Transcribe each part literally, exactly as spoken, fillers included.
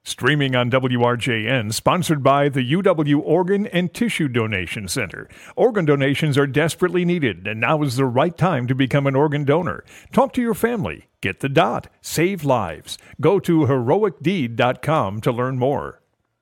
Streaming on W R J N, sponsored by the U W Organ and Tissue Donation Center. Organ donations are desperately needed, and now is the right time to become an organ donor. Talk to your family. Get the dot. Save lives. Go to heroic deed dot com to learn more.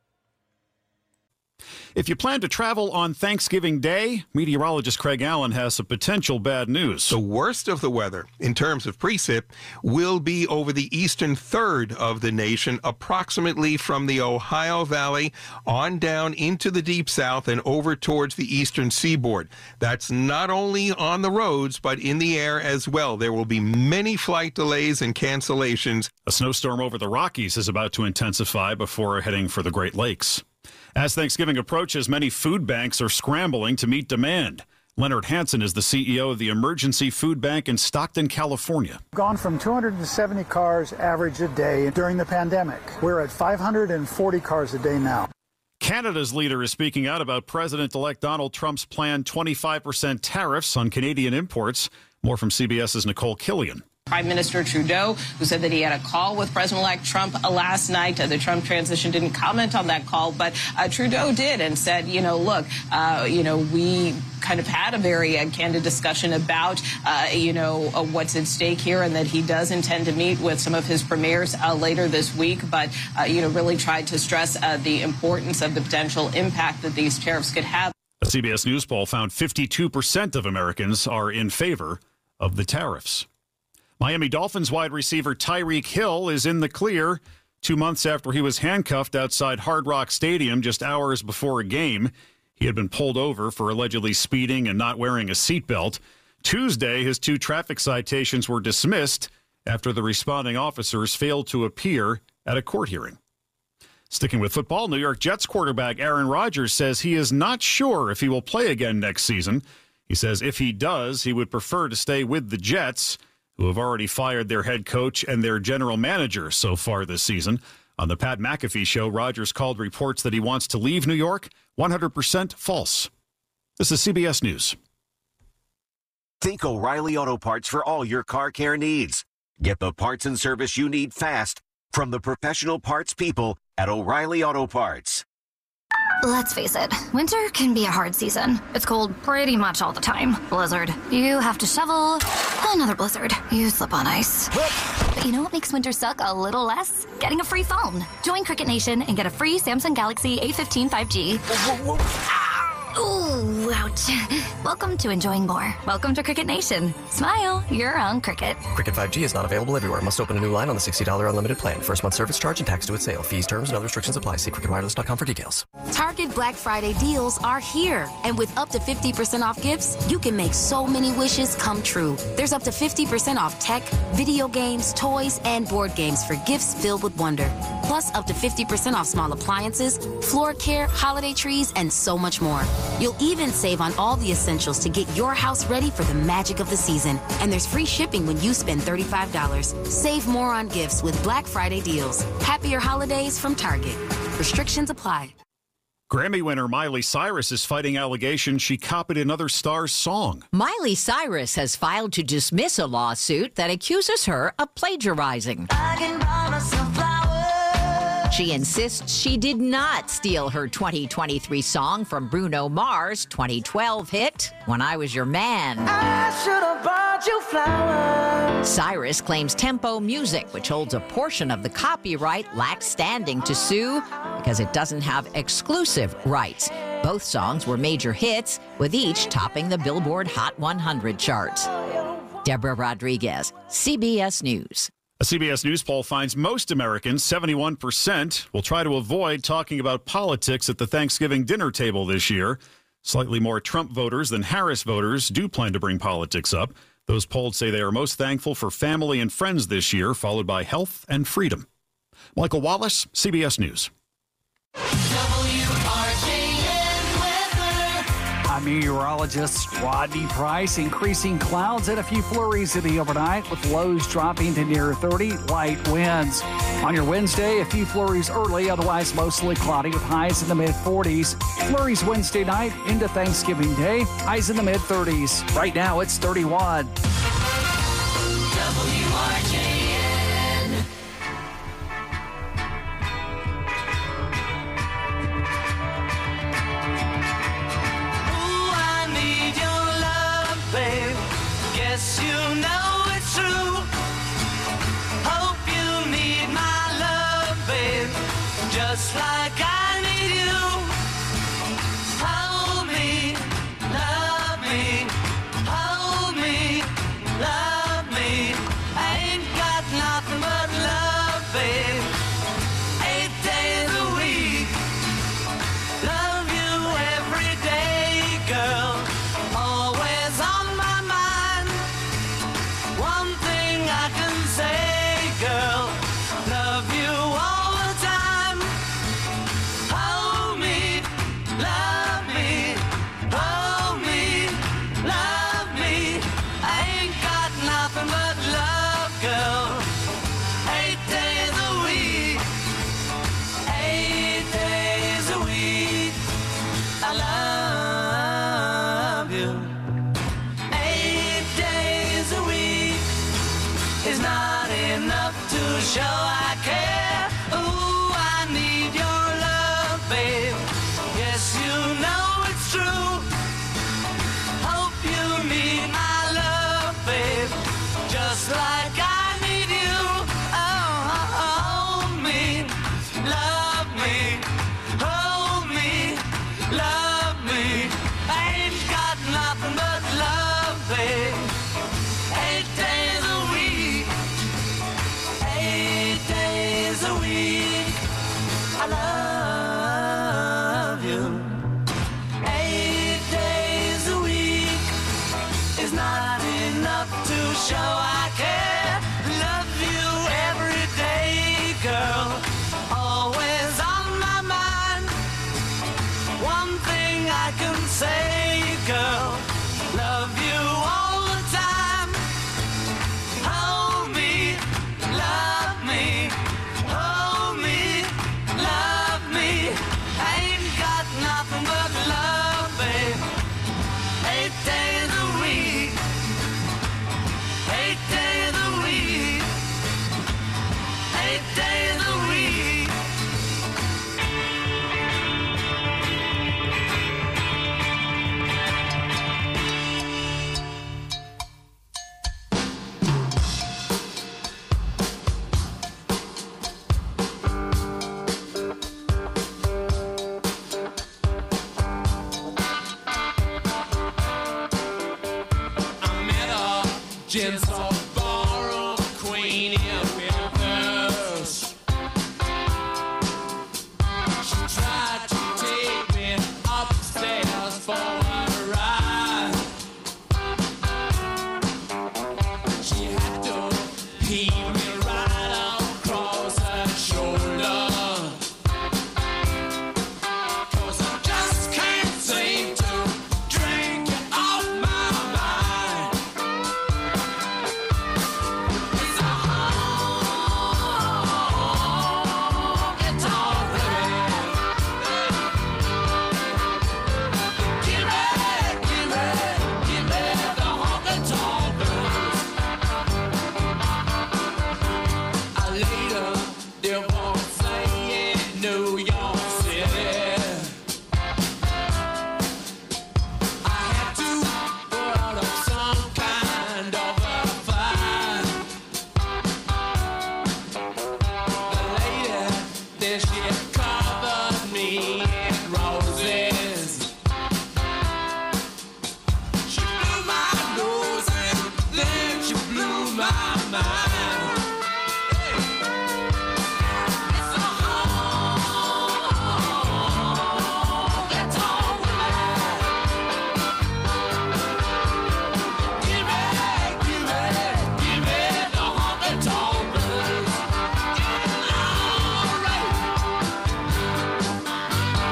If you plan to travel on Thanksgiving Day, meteorologist Craig Allen has some potential bad news. The worst of the weather, in terms of precip, will be over the eastern third of the nation, approximately from the Ohio Valley on down into the Deep South and over towards the eastern seaboard. That's not only on the roads, but in the air as well. There will be many flight delays and cancellations. A snowstorm over the Rockies is about to intensify before heading for the Great Lakes. As Thanksgiving approaches, many food banks are scrambling to meet demand. Leonard Hansen is the C E O of the Emergency Food Bank in Stockton, California. Gone from two hundred seventy cars average a day during the pandemic. We're at five hundred forty cars a day now. Canada's leader is speaking out about President-elect Donald Trump's planned twenty-five percent tariffs on Canadian imports. More from CBS's Nicole Killian. Prime Minister Trudeau, who said that he had a call with President-elect Trump uh, last night. Uh, the Trump transition didn't comment on that call, but uh, Trudeau did and said, you know, look, uh, you know, we kind of had a very uh, candid discussion about, uh, you know, uh, what's at stake here, and that he does intend to meet with some of his premiers uh, later this week, but, uh, you know, really tried to stress uh, the importance of the potential impact that these tariffs could have. A C B S News poll found fifty-two percent of Americans are in favor of the tariffs. Miami Dolphins wide receiver Tyreek Hill is in the clear two months after he was handcuffed outside Hard Rock Stadium just hours before a game. He had been pulled over for allegedly speeding and not wearing a seatbelt. Tuesday, his two traffic citations were dismissed after the responding officers failed to appear at a court hearing. Sticking with football, New York Jets quarterback Aaron Rodgers says he is not sure if he will play again next season. He says if he does, he would prefer to stay with the Jets, who have already fired their head coach and their general manager so far this season. On the Pat McAfee show, Rodgers called reports that he wants to leave New York one hundred percent false. This is C B S News. Think O'Reilly Auto Parts for all your car care needs. Get the parts and service you need fast from the professional parts people at O'Reilly Auto Parts. Let's face it, winter can be a hard season. It's cold pretty much all the time. Blizzard. You have to shovel. Another blizzard. You slip on ice. But you know what makes winter suck a little less? Getting a free phone. Join Cricket Nation and get a free Samsung Galaxy A fifteen five G. Whoa, whoa, whoa. Ooh, ouch. Welcome to enjoying more. Welcome to Cricket Nation. Smile, you're on Cricket. Cricket five G is not available everywhere. Must open a new line on the sixty dollars unlimited plan. First month service charge and tax due at sale. Fees, terms, and other restrictions apply. See cricket wireless dot com for details. Target Black Friday deals are here. And with up to fifty percent off gifts, you can make so many wishes come true. There's up to fifty percent off tech, video games, toys, and board games for gifts filled with wonder. Plus up to fifty percent off small appliances, floor care, holiday trees, and so much more. You'll even save on all the essentials to get your house ready for the magic of the season. And there's free shipping when you spend thirty-five dollars. Save more on gifts with Black Friday deals. Happier holidays from Target. Restrictions apply. Grammy winner Miley Cyrus is fighting allegations she copied another star's song. Miley Cyrus has filed to dismiss a lawsuit that accuses her of plagiarizing. I can buy myself flowers. She insists she did not steal her twenty twenty-three song from Bruno Mars' twenty twelve hit, When I Was Your Man. I should have bought you flowers. Cyrus claims Tempo Music, which holds a portion of the copyright, lacks standing to sue because it doesn't have exclusive rights. Both songs were major hits, with each topping the Billboard Hot one hundred charts. Deborah Rodriguez, C B S News. A C B S News poll finds most Americans, seventy-one percent, will try to avoid talking about politics at the Thanksgiving dinner table this year. Slightly more Trump voters than Harris voters do plan to bring politics up. Those polled say they are most thankful for family and friends this year, followed by health and freedom. Michael Wallace, C B S News. I'm meteorologist Rodney Price. Increasing clouds and a few flurries in the overnight, with lows dropping to near thirty, light winds. On your Wednesday, a few flurries early, otherwise mostly cloudy with highs in the mid forties. Flurries Wednesday night into Thanksgiving Day, highs in the mid thirties. Right now, it's thirty-one. W R J N. Yes, you know it's true. Hope you need my love, babe, just like I need you. Hold me, love me, hold me, love me. I ain't got nothing but love, babe. Eight days a week, love you every day, girl. Always on my mind. One thing I can say, girl, love you all the time. Hold me, love me, hold me, love me. I ain't got nothing but love, girl. Eight days a week, eight days a week, I love you. Eight days a week is not enough to show I care. Ooh, I need your love, babe. Yes, you know it's true. Hope you need my love, babe, just like I need you. Oh, hold me, love me, hold me, love me. I ain't got nothing but love, babe. Eight days a week, eight days a week, I love you. Eight days a week is not enough to show I care. Love you every day, girl. Always on my mind. One thing I can say, girl, love you all the time. Hold me, love me, hold me, love me. I ain't got nothing but love, babe. Eight days a week, eight days a week, eight days a week. I met a gentle ballroom queen in Memphis. She tried to take me upstairs for a ride. She had to pee me right across her shoulder. 'Cause I just can't seem to drink you off my mind. It's a honky-tonk baby. Give me, give me, give me the honky-tonk blues. I later divorcee in New York City. I had to put up some kind of a fight. The lady, then she covered me in roses. She blew my nose and then she blew my mind. It's a honky-tonk life. Give me, give me, give me the honky-tonk blues. It's alright.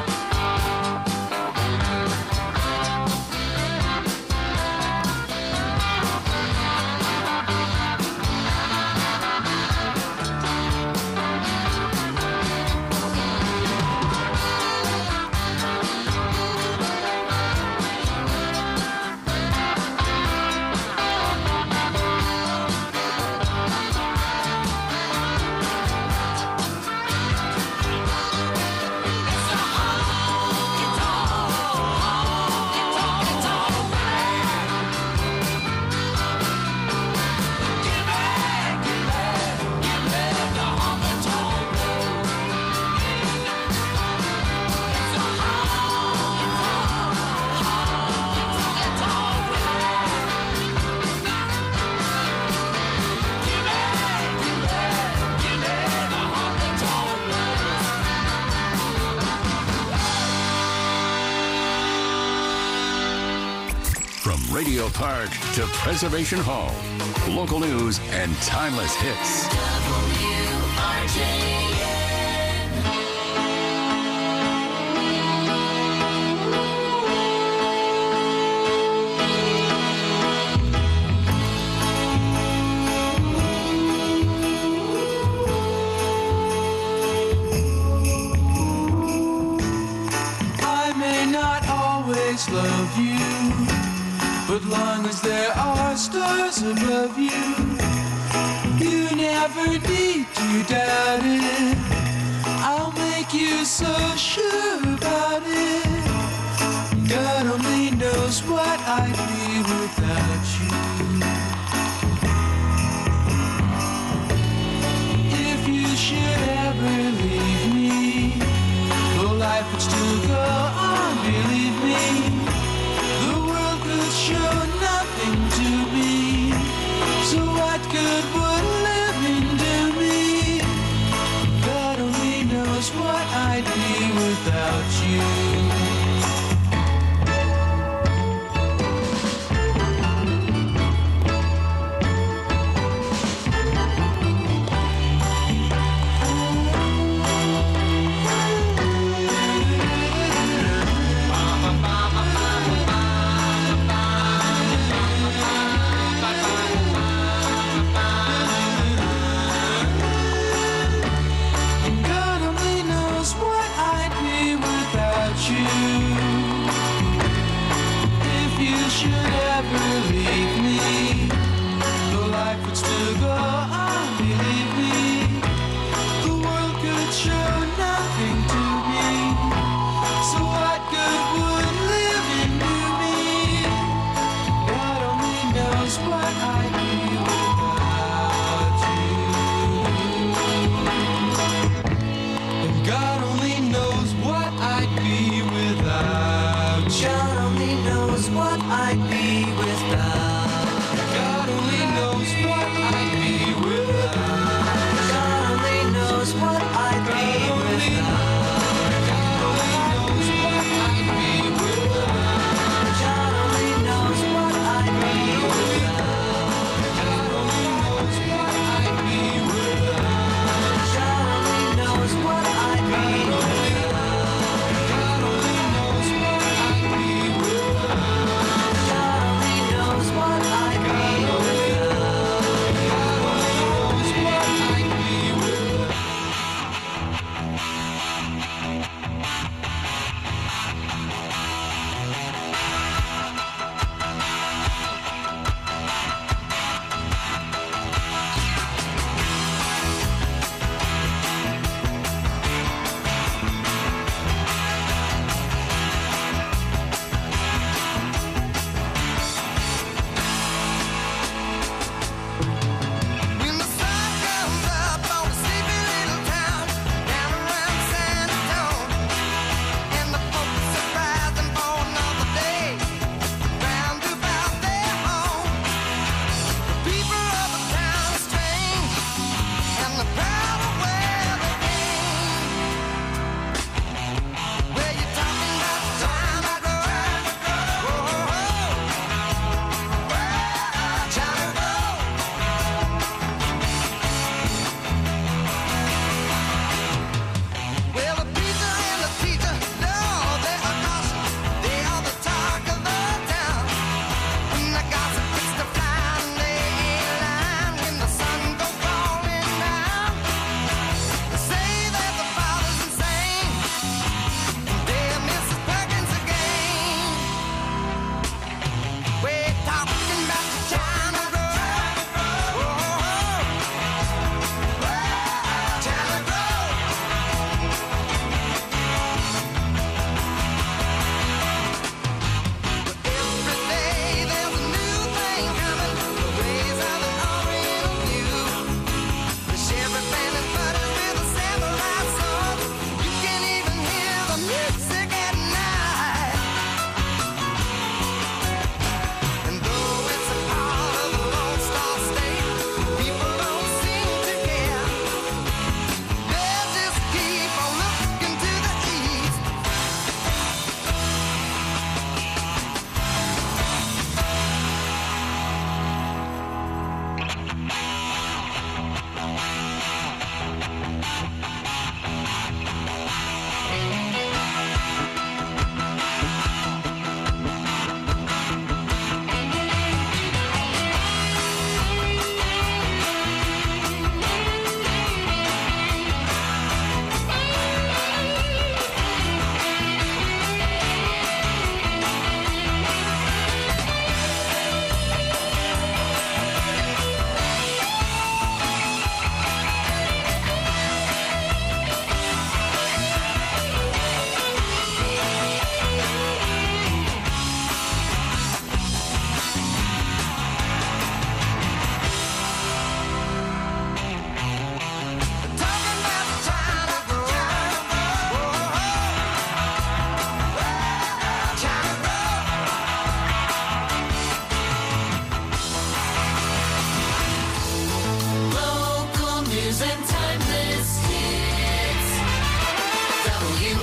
From Radio Park to Preservation Hall, local news and timeless hits. W R J N. I may not always love you, but long as there are stars above you, you never need to doubt it. I'll make you so sure about it. God only knows what I'd be without you. If you should ever leave me, the life would still go on, believe me. The world could show nothing to me. So what good would living do me? God only knows what I'd be without you. God only knows what I'd be without you. If you should ever leave me, the life would still go on, believe me. The world could show nothing to me. So what good would living do me? God only knows what I'd be without you. And God only knows what I'd be without you. God only knows what I'd be without. God only knows what I'd be without. God only knows what I'd be without. God only knows what I'd be without. God only knows what I'd be without. God only knows what I'd be without. God only knows what I'd be without. God only knows what I'd be without. God only knows what I'd be without. God only knows what I'd be without.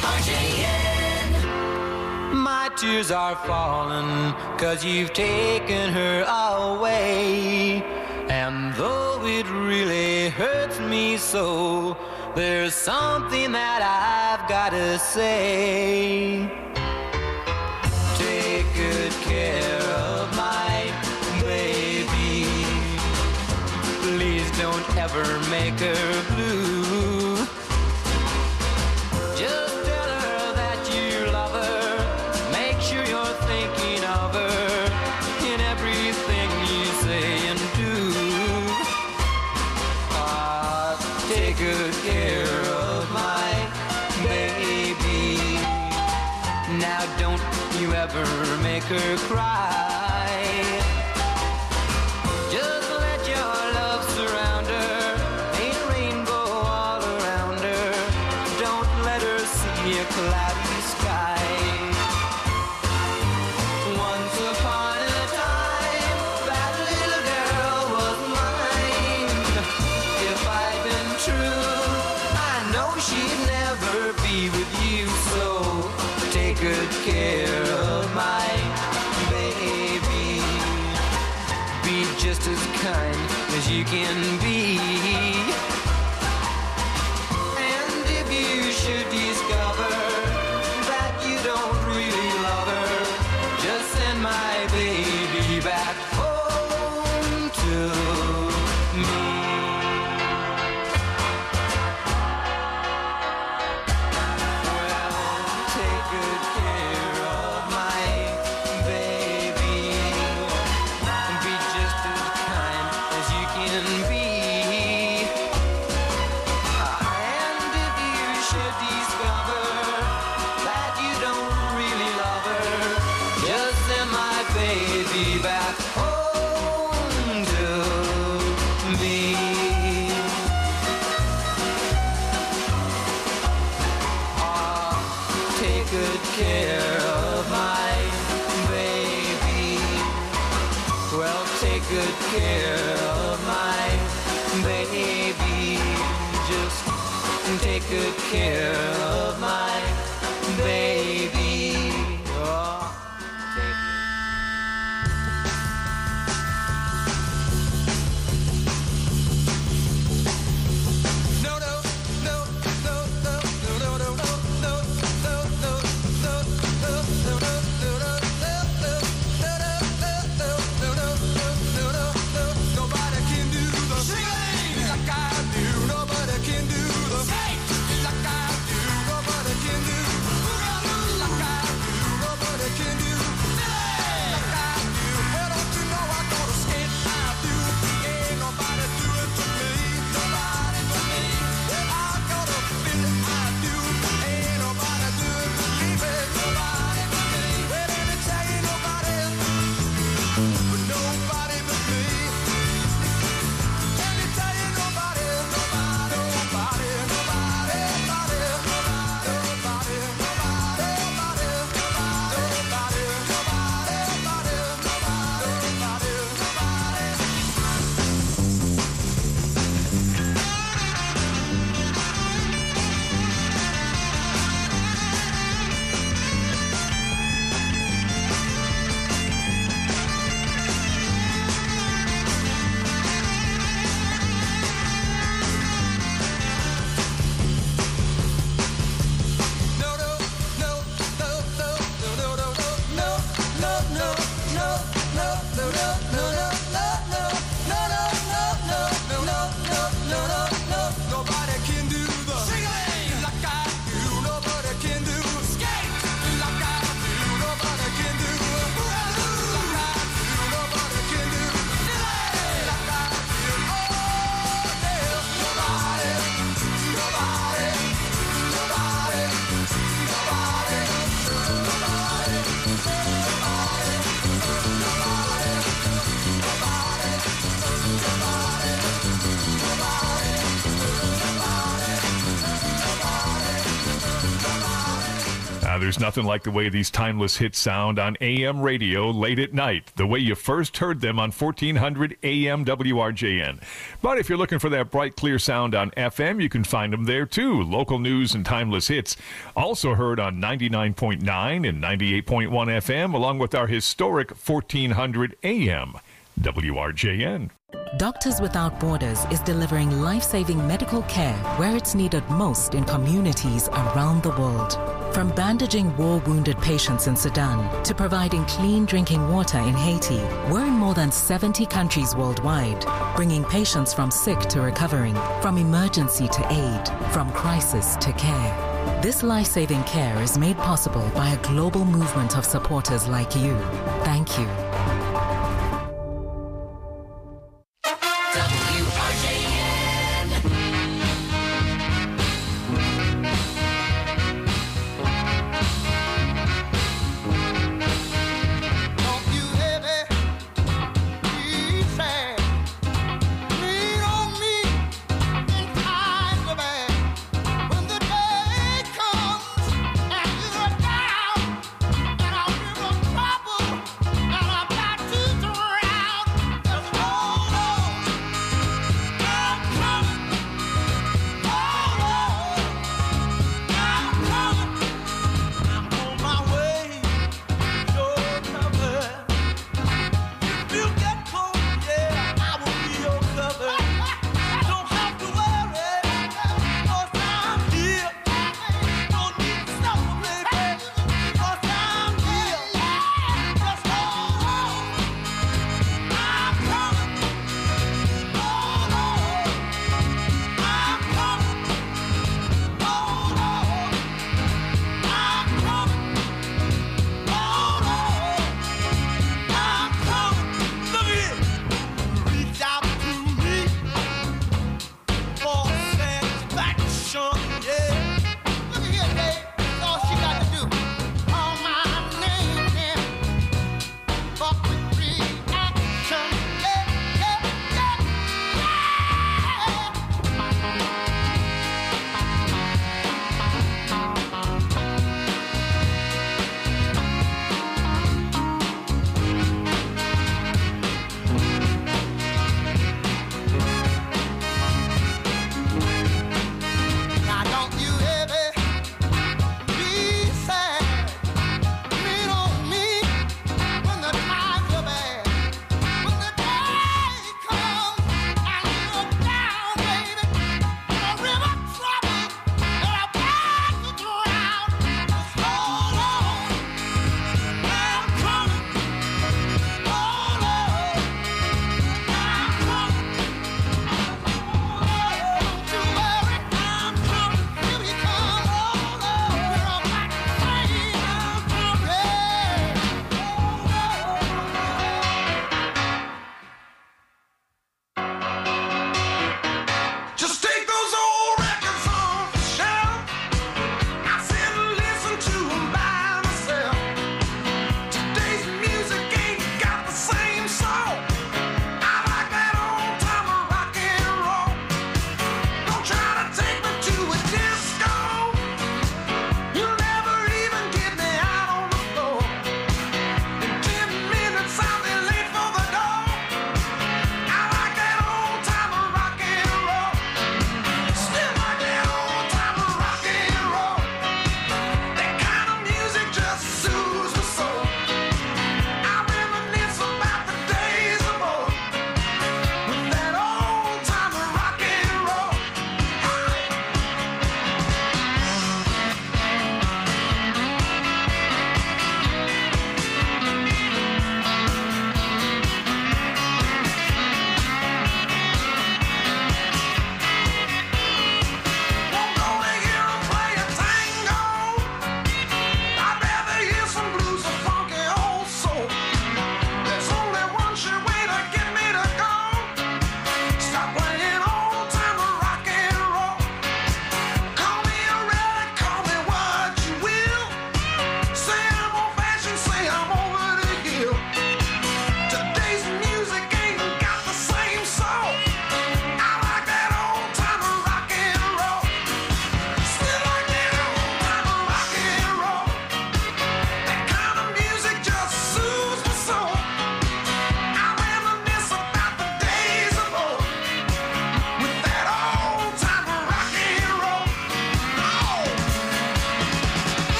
R J N. My tears are falling, cause you've taken her away. And though it really hurts me so, there's something that I've gotta say. Take good care of my baby. Please don't ever make her blue. Just tell her that you love her. Make sure you're thinking of her in everything you say and do. Ah, take good care of my baby. Now don't you ever make her cry. Just let your love surround her. Ain't a rainbow all around her. Don't let her see a cloudy sky. Once upon a time, that little girl was mine. If I'd been true, I know she'd never be with you. So take good care of my baby. Be just as kind as you can be. And if you should discover that you don't really love her, just send my baby back home to me. Take good care of my baby. Be just as kind as you can be. And if you should discover that you don't really love her, just send my baby back home to me. Take good care of my baby. Well, take good care of my baby. Just take good care of my baby. Oh, take No, no, no, no, no, no, no, no, no, no, no, no, no, no, no, nobody can do the same like I do. Nobody can do the same like I do. Nobody can do like I there's nothing like the way these timeless hits sound on A M radio late at night, the way you first heard them on fourteen hundred A M W R J N. But if you're looking for that bright, clear sound on F M, you can find them there too. Local news and timeless hits. Also heard on ninety-nine point nine and ninety-eight point one F M, along with our historic fourteen hundred A M W R J N. Doctors Without Borders is delivering life-saving medical care where it's needed most in communities around the world. From bandaging war-wounded patients in Sudan to providing clean drinking water in Haiti, we're in more than seventy countries worldwide, bringing patients from sick to recovering, from emergency to aid, from crisis to care. This life-saving care is made possible by a global movement of supporters like you. Thank you. And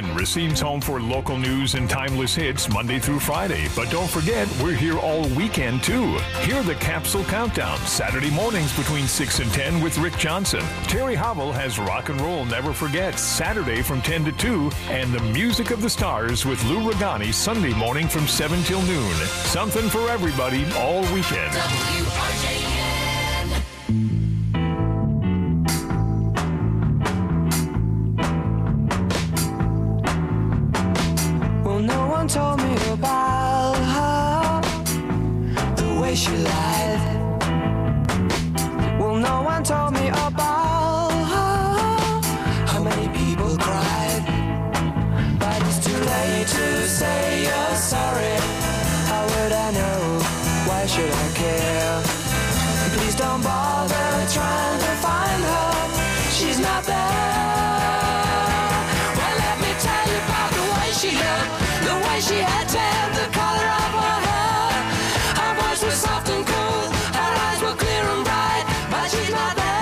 N receives home for local news and timeless hits Monday through Friday. But don't forget, we're here all weekend, too. Hear the Capsule Countdown, Saturday mornings between six and ten with Rick Johnson. Terry Howell has Rock and Roll Never Forget, Saturday from ten to two, and the Music of the Stars with Lou Regani, Sunday morning from seven till noon. Something for everybody all weekend. W R J N. Well, no one told me about her, the way she lied. Well, no one told me about her, how many people cried. But it's too late to say you're sorry. How would I know? Why should I care? Please don't bother trying to find her. She's not there. Well, let me tell you about the way she looked, the way she had tan, the color of her hair. Her voice was soft and cool, her eyes were clear and bright, but she's not there.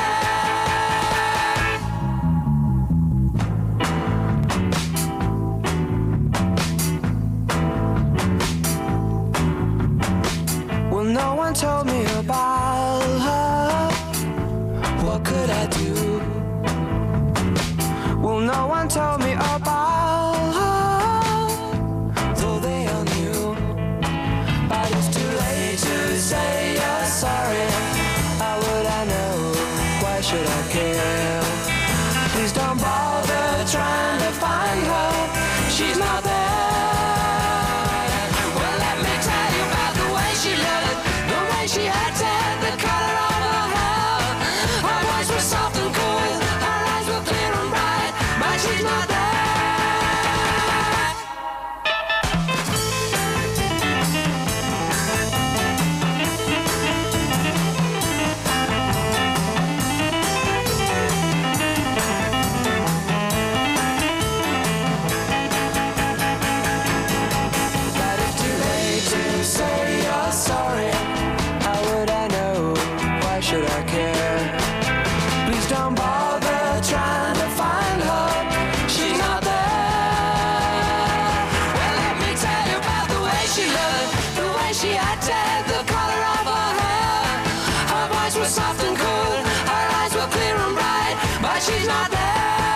Well, no one told me about her. What could I do? Well, no one told me about her, though they all knew. But it's too late to say you're sorry. How would I know? Why should I care? Please don't bother trying to find her. She's not there. Well, let me tell you about the way she looked, the way she had tan, the color of her hair. Her voice was soft and cool, her eyes were clear and bright, but she's not there. But it's too late to say you're sorry. How would I know? Why should I care? Please don't bother trying to find her. She's not there. Well, let me tell you about the way she looked, the way she had tan, the color of her hair. Her voice was soft and cool, her eyes were clear and bright, but she's not there.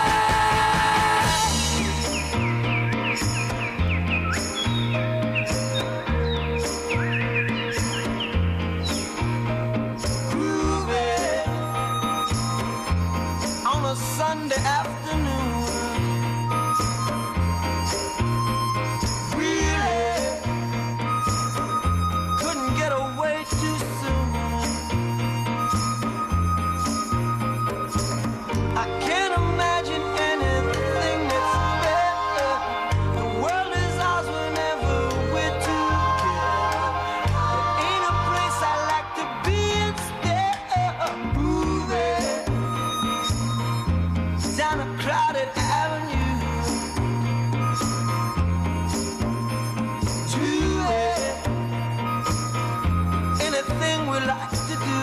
Groovy on a Sunday afternoon. Really couldn't get away too soon. I can't imagine anything that's better. The world is ours whenever we're together. There ain't a place I like to be instead of moving down a crowded avenue. Do it. Anything we like to do.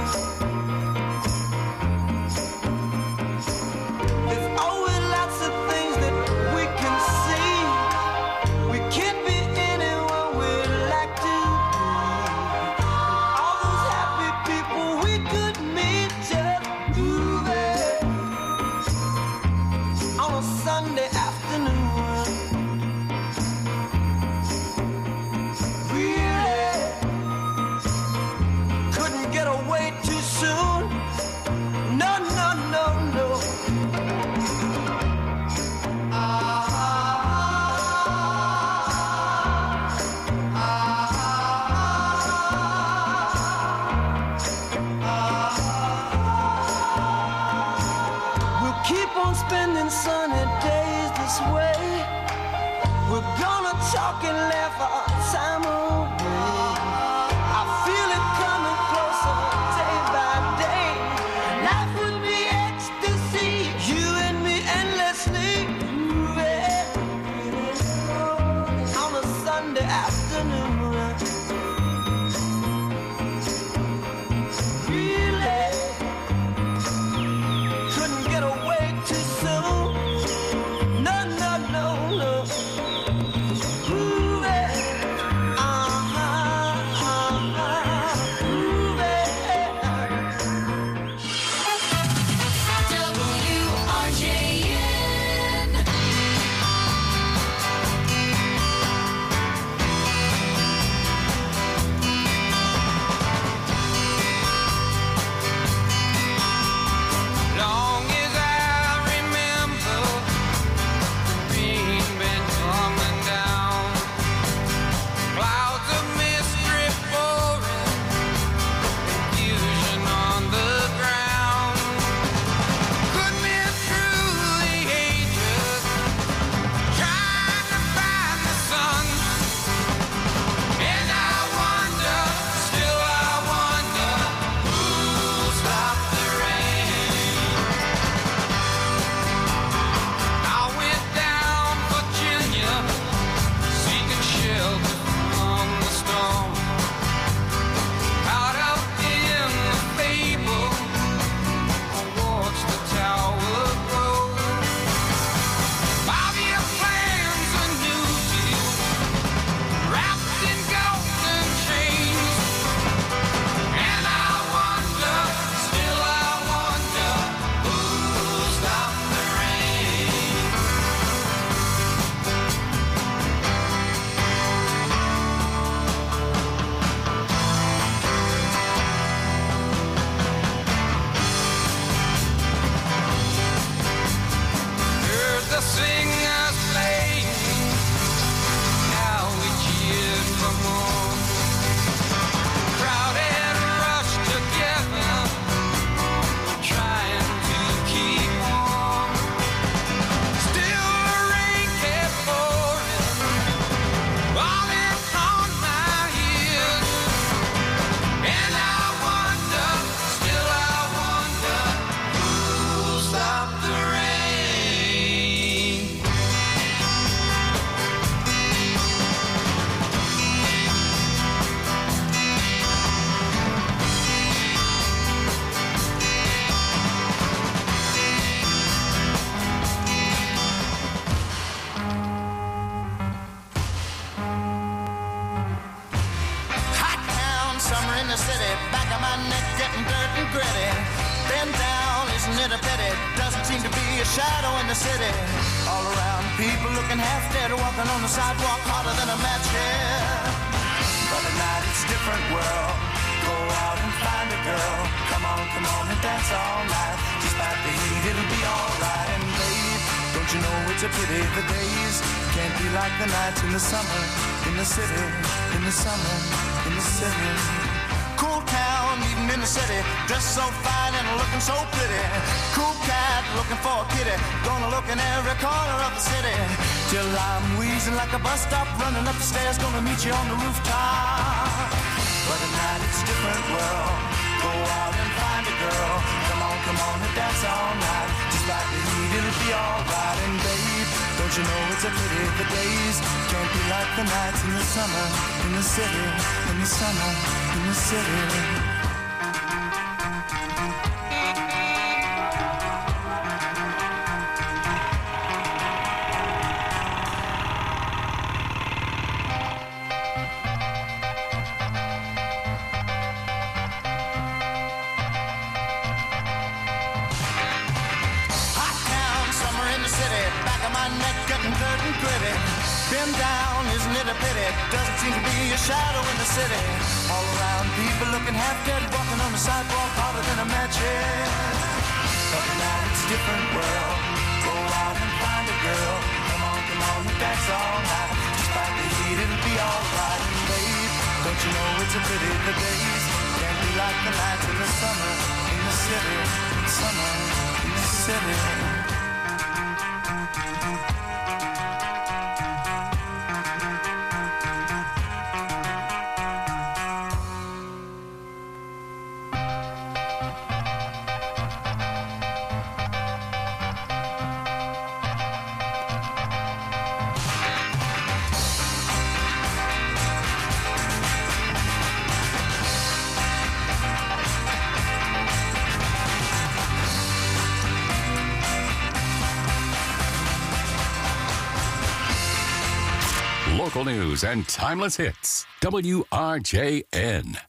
There's always lots of things that we can see. We can't be anyone we like to be. All those happy people we could meet just moving on a Sunday afternoon. Really couldn't get away too soon. No, no, no, no. We'll keep on spending sunny days this way. We're gonna talk and laugh our time away. I feel it coming closer day by day. Life would be ecstasy, you and me endlessly moving on a Sunday afternoon. Really couldn't get away too soon. No, no, no. the city, back of my neck getting dirt and gritty. Bend down, isn't it a pity? Doesn't seem to be a shadow in the city. All around, people looking half dead, walking on the sidewalk harder than a match here. But at night it's a different world. Go out and find a girl. Come on, come on and dance all night. Despite the heat, it'll be alright. And babe, don't you know it's a pity the days can't be like the nights in the summer, in the city, in the summer, in the city. Cool town, even in the city, dressed so fine and looking so pretty. Cool cat, looking for a kitty, gonna look in every corner of the city. Till I'm wheezing like a bus stop, running up the stairs, gonna meet you on the rooftop. But at night it's a different world. Go out and find a girl. Come on, come on and dance all night. Despite the heat, it'll be alright. And babe, don't you know it's a pity the days can't be like the nights in the summer, in the city, in the summer, in the city. Been down, isn't it a pity? Doesn't seem to be a shadow in the city. All around, people looking half dead, walking on the sidewalk harder than a match here. But now it's a different world. Go out and find a girl. Come on, come on, and dance all night. Despite the heat, it'll be alright. And babe, don't you know it's a pity the days can't be like the nights in the summer, in the city, summer, in the city. Local news and timeless hits. W R J N.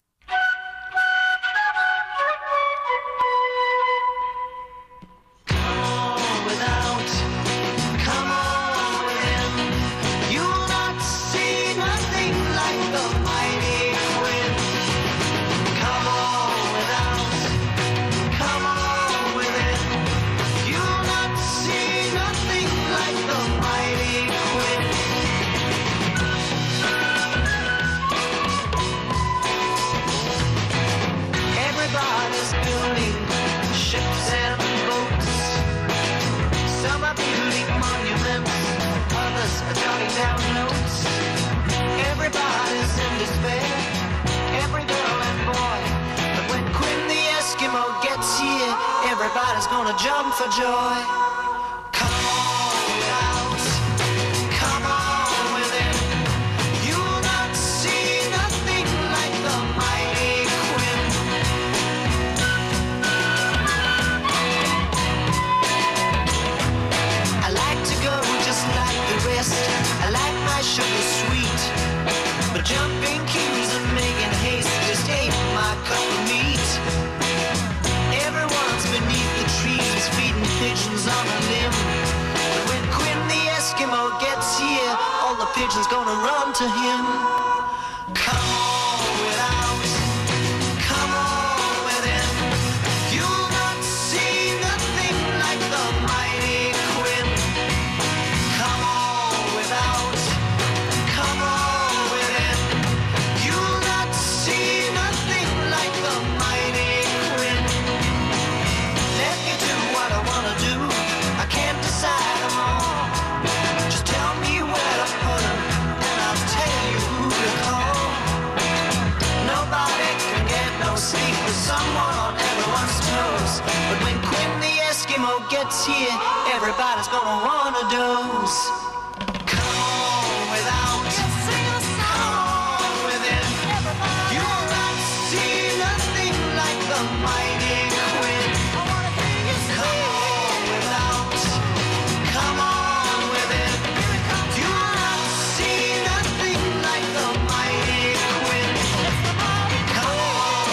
Everybody's in despair, every girl and boy. But when Quinn the Eskimo gets here, everybody's gonna jump for joy. Come on without, come on within. You'll not see nothing like the mighty Quinn. I like to go just like the rest. I like my sugar sweet, but jumping queues and making haste just ain't my cup of meat. Everyone's beneath the trees feeding pigeons on a limb. But when Quinn the Eskimo gets here, all the pigeons gonna run to him. Come on without, come on within. You'll not see nothing like the mighty Quinn. Come on without, come on within. You'll not see nothing like the mighty Quinn. Let me do what I wanna do. I can't decide them all. Just tell me where to put them, and I'll tell you who to call. Nobody can get no sleep with someone on everyone's toes. But when Quinn the Eskimo gets here, everybody's gonna want a dose. Come on without, come on within. You'll not see nothing like the mighty Quinn. Come on without, come on within. You'll not see nothing like the mighty Quinn. Come on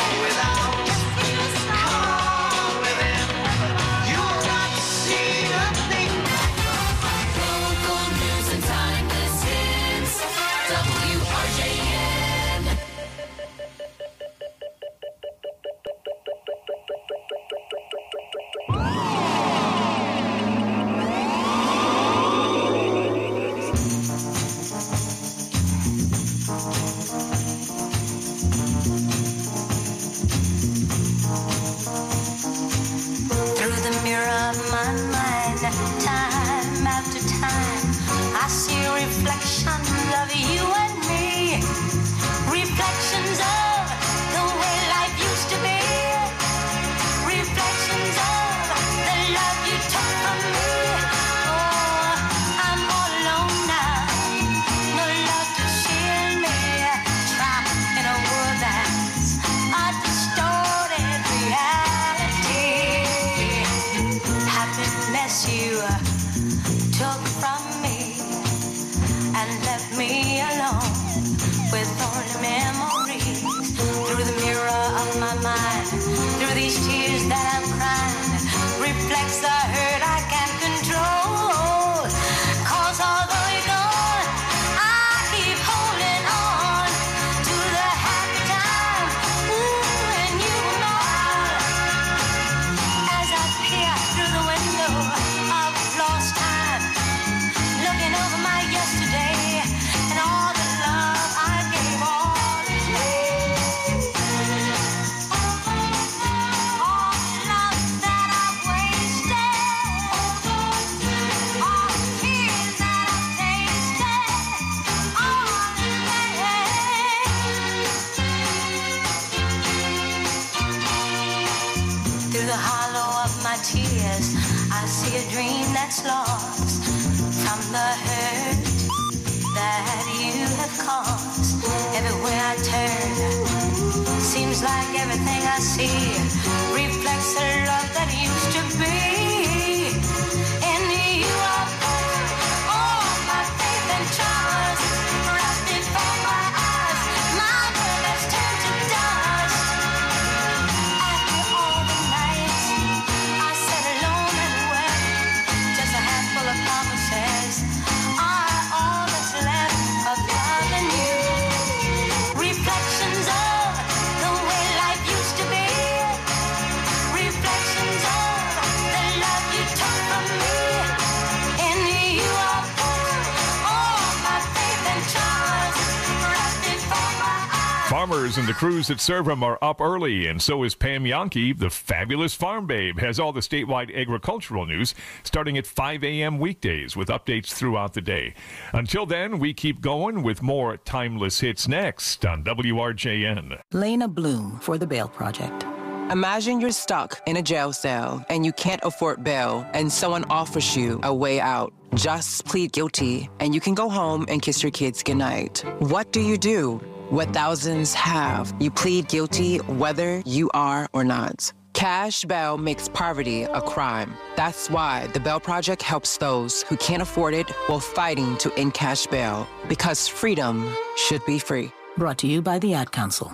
Seems like everything I see reflects the love that used to be. In you I put all my faith and trust, right before my eyes, my world has turned to dust. After all the nights I sat alone and wept, just a handful of promises are all that's left of loving you. Reflections of the way life used to be. Reflections of the love you took from me. In you I put all my faith and trust, right before my eyes. Farmers and the crews that serve them are up early, and so is Pam Yankee. The fabulous Farm Babe has all the statewide agricultural news starting at five a.m. weekdays with updates throughout the day. Until then, we keep going with more timeless hits next on W R J N. Lena Bloom for the Bail Project. Imagine you're stuck in a jail cell and you can't afford bail and someone offers you a way out. Just plead guilty and you can go home and kiss your kids goodnight. What do you do? What thousands have. You plead guilty whether you are or not. Cash bail makes poverty a crime. That's why the Bail Project helps those who can't afford it while fighting to end cash bail. Because freedom should be free. Brought to you by the Ad Council.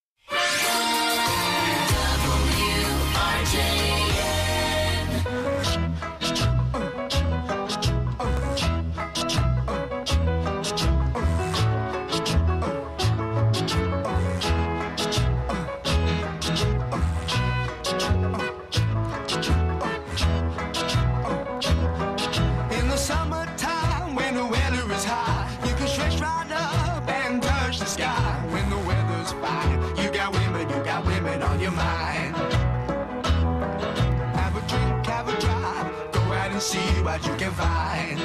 In the summertime, when the weather is high, you can stretch right up and touch the sky. When the weather's fine, you got women, you got women on your mind. Have a drink, have a drive, go out and see what you can find.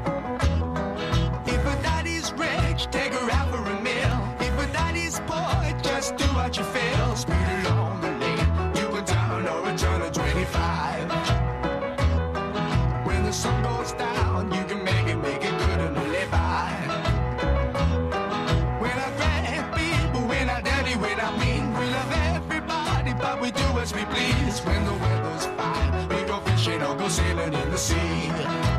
If a daddy's rich, take her out for a meal. If a daddy's poor, just do what you feel. Speed along the lane, you can turn or a turn of twenty-five. When the sun goes down, you can make it, make it good and live by. When I grab people, when I dirty, when I mean, we love everybody, but we do as we please. When the weather's fine, we go fishing or go sailing in the sea.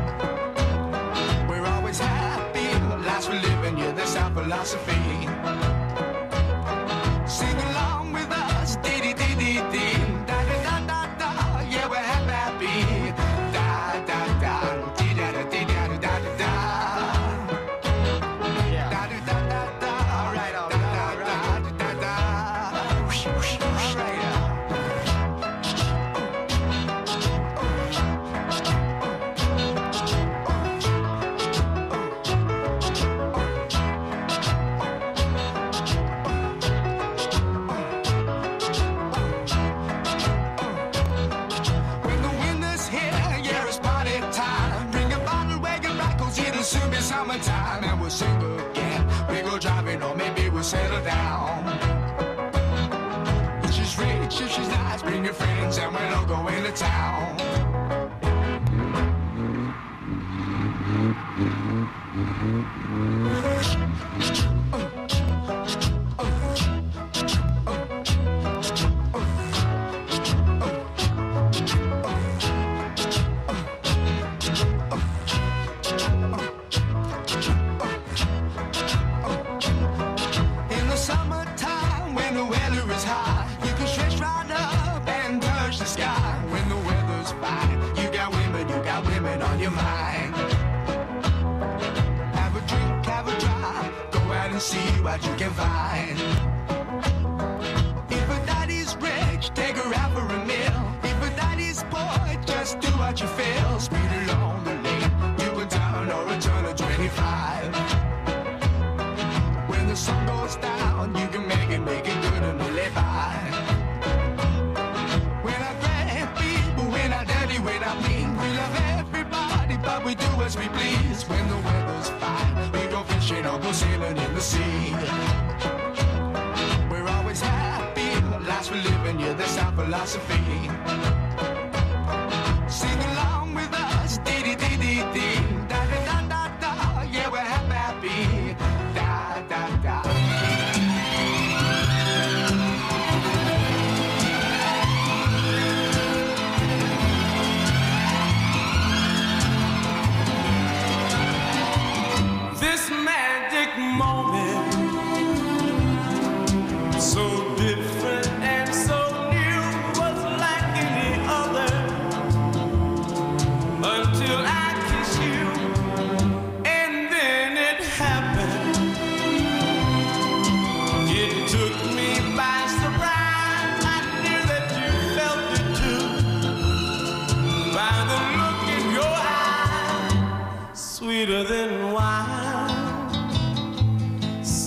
We're always happy, lives we live in, yeah, that's our philosophy. Sing along with us, dee dee dee dee dee, da da da da da, yeah, we're happy. Da da da, dee da da dee da da da da da. Da da da da da, all right, all right, da da da da. Whoosh, whoosh, whoosh, all right. When the winter's here, yeah, it's party time. Bring a bottle, wagon, rock, 'cause it'll soon be summertime. And we'll sing again. We go driving, or maybe we'll settle down. If she's rich, if she's nice, bring your friends, and we'll all go into town. In the summertime, when the weather is high, you can stretch right up and touch the sky. When the weather's fine, you got women, you got women on your mind. Have a drink, have a drive, go out and see what you can find. If a daddy's rich, take her out for a meal. If a daddy's poor, just do what you feel. Speed along the lane, you can turn or a turn of twenty-five. When the sun goes down, you can make it, make it good and live by. When I grab people, when I dirty, when I mean, we love everybody, but we do as we please. When the weather's fine, we go fishing or go sailing in the sea. We're always happy, lives we live in, yeah, that's our philosophy. Sing along with us, dee dee dee dee dee, da da da da da, yeah, we're happy, da da da.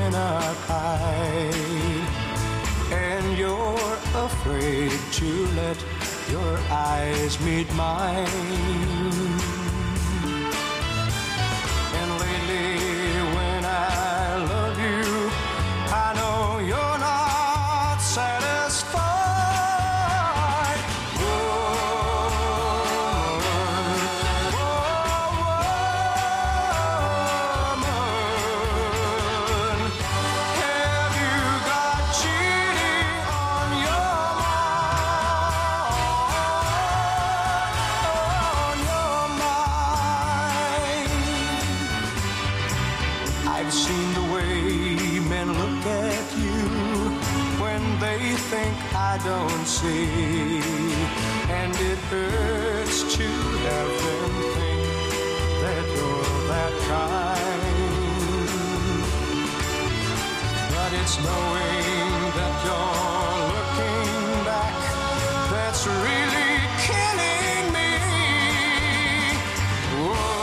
in a kite, and you're afraid to let your eyes meet mine. And lately when I love you, I know you're not satisfied. I've seen the way men look at you when they think I don't see, and it hurts to have them think that you're that kind. But it's knowing that you're looking back that's really killing me. Whoa.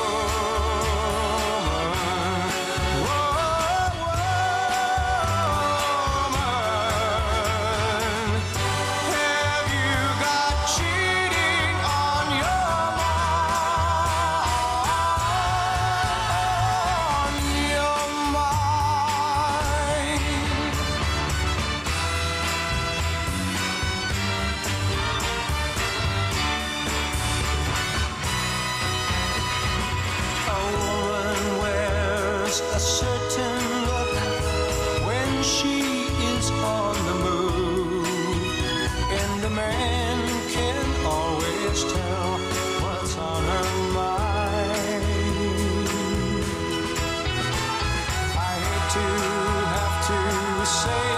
A certain look when she is on the move, and a man can always tell what's on her mind. I hate to have to say